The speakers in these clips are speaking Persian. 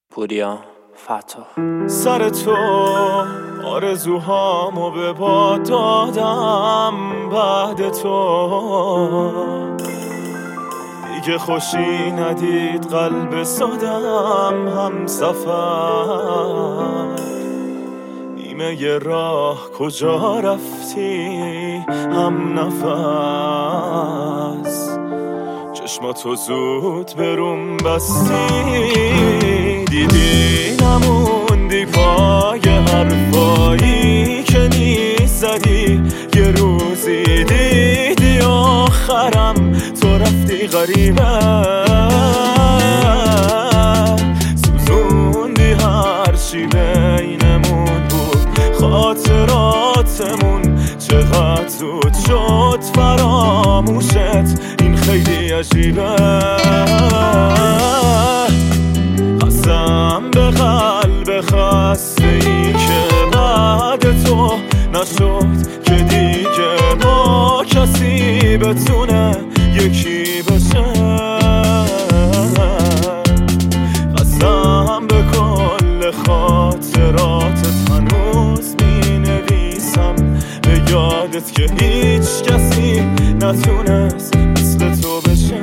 پوریا فتا. سر تو آرزوهامو به باد دادم، بعد تو دیگه خوشی ندید قلب سادم. هم سفر نیمه ی راه کجا رفتی، هم نفس چشماتو زود بروم بستی. دیدی نموندی پای حرفایی که نیست زدی، یه روزی دیدی آخرم تو رفتی غریبه. سوزوندی هرچی بینمون بود، خاطراتمون چقدر زود شد فراموشت، این خیلی عجیبه. قسم به قلب خسته ای که بعد تو نشد که دیگه با کسی بتونه یکی بشه. قسم به کل خاطراتت هنوز می نویسم، به یادت که هیچ کسی نتونست مثل تو بشه.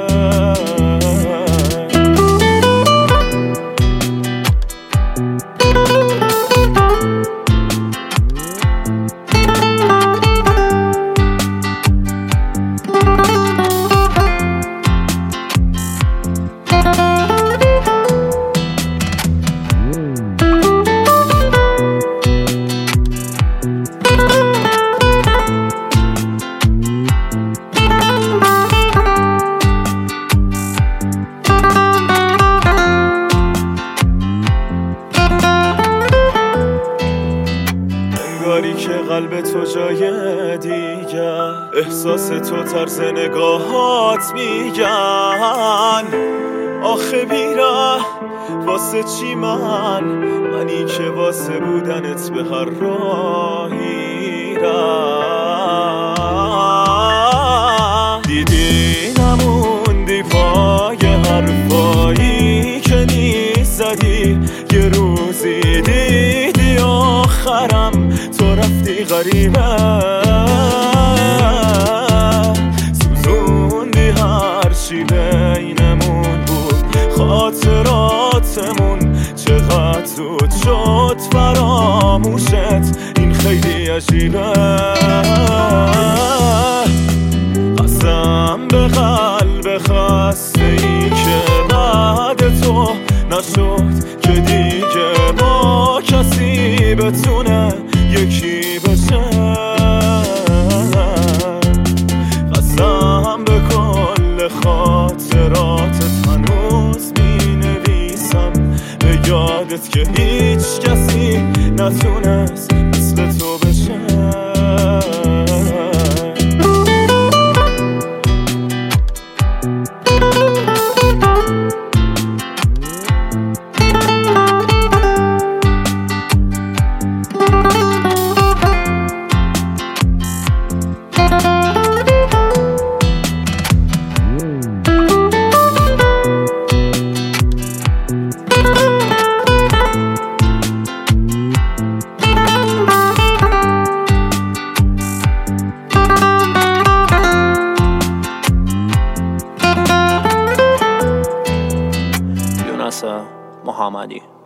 انگاری که قلب تو جای دیگر، احساس تو طرز نگاهات میگن آخه بیره واسه چی منی که واسه بودنت به هر راهی رم. دیدی نموندی پای حرفایی که نیست زدی، یه روزی دیدی آخرم تو رفتی غریبه. سوزوندی هرچی بینمون بود، خاطراتمون چقدر زود شد فراموشت، این خیلی عجیبه. قسم به قلب خسته ای که بعد تو نشد که دیگه با کسی بتونه یکی بشه. قسم به کل خاطراتت هنوز می نویسم، به یادت که هیچ کسی نتونست مثل تو بشه. محمدی